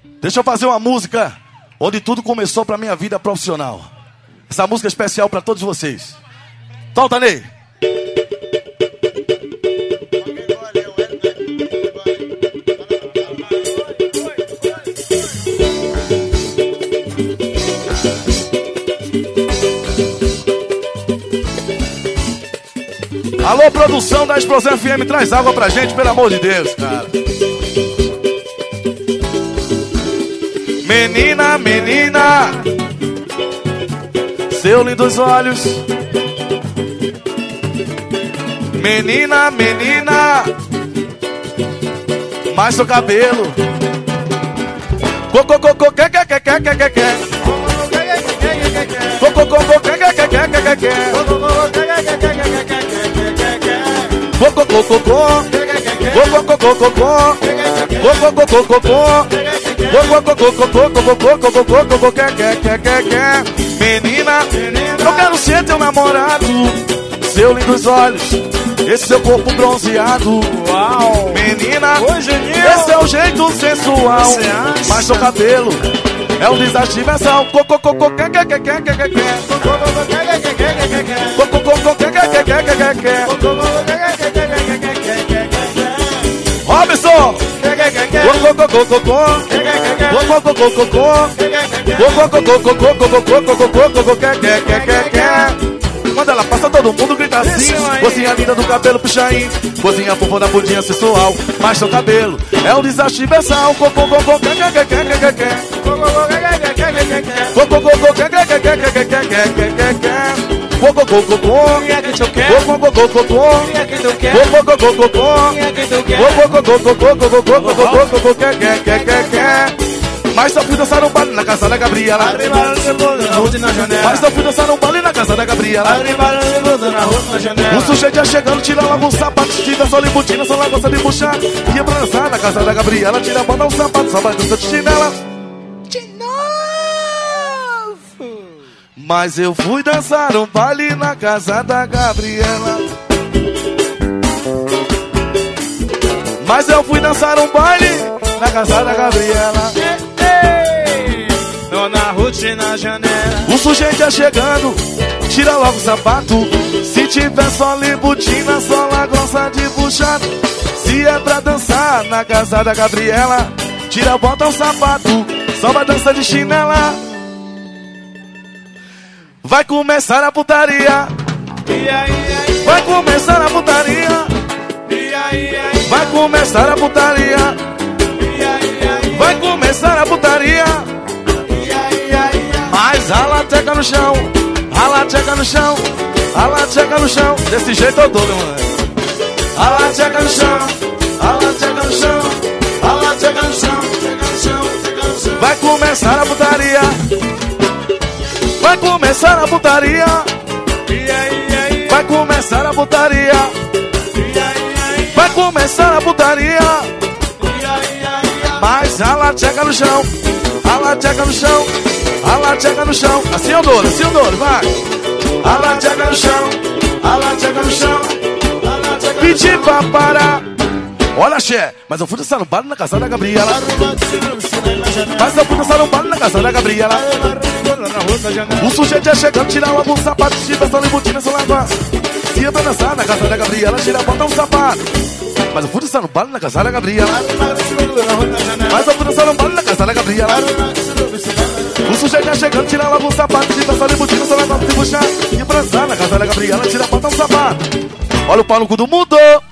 Deixa eu fazer uma música onde tudo começou pra minha vida profissional. Essa música é especial pra todos vocês. Solta, Ney. Alô, produção da Explosão FM, traz água pra gente, pelo amor de Deus, cara. Menina, menina, seus lindos olhos. Menina, menina, mais seu cabelo. Coco, coco, que. Coco, coco, que. Coco, coco, menina, eu quero ser teu namorado. Seus lindos olhos, esse seu corpo bronzeado. Uau. Menina, esse é o jeito sensual. Mas seu cabelo é um desastre versal. Coco, coco, que. Robson! Quando ela passa, todo mundo grita assim. Cozinha linda do cabelo puxaim, cozinha fofa da bundinha sensual. Mas seu cabelo é um desastre versal. Mas só fui dançar um baile na casa da Gabriela. Mas só fui dançar um baile na casa da Gabriela. O sujeito já chegando, tira logo um sapato. Tira só libutina, só lá gosta de puxar. Ia pra dançar na casa da Gabriela. Tira a banda, um sapato, só vai dançar de chinela. De novo. Mas eu fui dançar um baile na casa da Gabriela. Mas eu fui dançar um baile na casa da Gabriela. Dona Ruth na janela. O sujeito já chegando, tira logo o sapato. Se tiver só libutina, só lá grossa de puxar. Se é pra dançar na casa da Gabriela, tira, bota o sapato, só vai dançar de chinela. Vai começar a putaria. Vai começar a putaria. Vai começar a putaria. Vai começar a putaria. Mas rala a teca no chão, rala a teca no chão, rala a teca no chão. Desse jeito eu dou, mano. Rala a teca no chão, rala a teca no chão, rala a teca no chão, teca no chão, teca no chão. Vai começar a putaria. Vai começar a putaria. Vai começar a putaria. Vai começar a putaria. Mas rala a teca no chão, rala a teca no chão, rala a teca no chão. Assim eu dou, vai. Rala a teca no chão, rala a teca no chão. Pedi pra parar. Olha, xé, mas eu fui dançar no baile na casa da Gabriela. Mas eu fui dançar no baile na casa da Gabriela. O sujeito já chegando, tira logo um sapato. Tira só libutina, só lava. Se eu pra dançar na casa da Gabriela, tira, bota um sapato. Mas eu fui dançar no baile na casa da Gabriela. Mas eu fui dançar no baile na casa da Gabriela. O sujeito já chegando, tira logo um sapato. Tira só libutina, só lava, se puxar. E pra dançar na casa da Gabriela, tira, bota um sapato. Olha o pau no cu do mudou.